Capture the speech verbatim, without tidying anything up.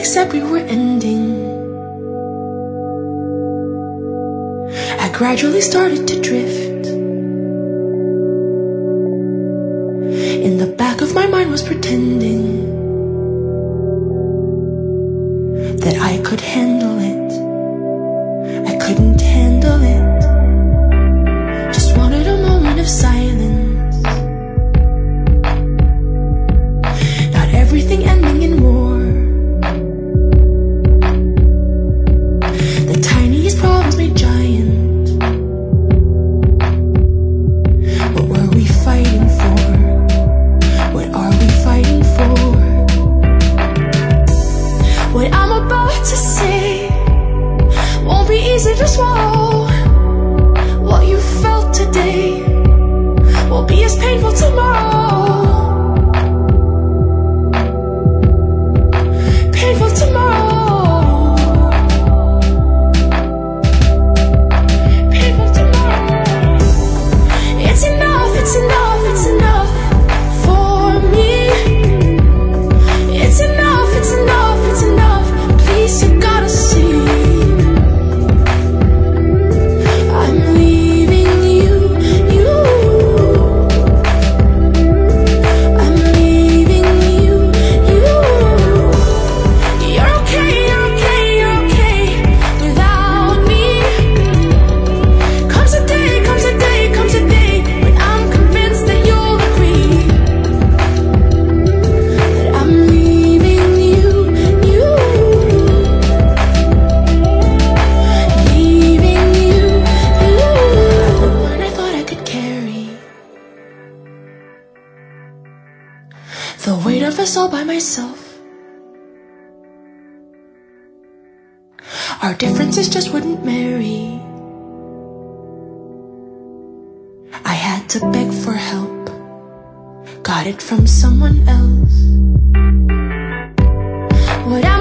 except we were ending. I gradually started to drift. In the back of my mind was pretending that I could handle it. I couldn't handle it. Just wanted a moment of silence. Not everything ending in war. The tiniest problems made giant. What were we fighting for? What are we fighting for? What I'm about to say won't be easy to swallow. What you felt today will be as painful tomorrow. Painful tomorrow. Painful tomorrow. It's enough, it's enough, it's enough for me. It's enough, it's enough, it's enough. Please, you gotta see. I'm leaving you, you. I'm leaving you, you. You're okay, you're okay, you're okay without me. Comes a day, comes a day, comes a day when I'm convinced that you'll agree that I'm leaving you, you. Leaving you, you. The one I thought I could carry. The weight of us all by myself. Our differences just wouldn't marry. I had to beg for help. Got it from someone else. What am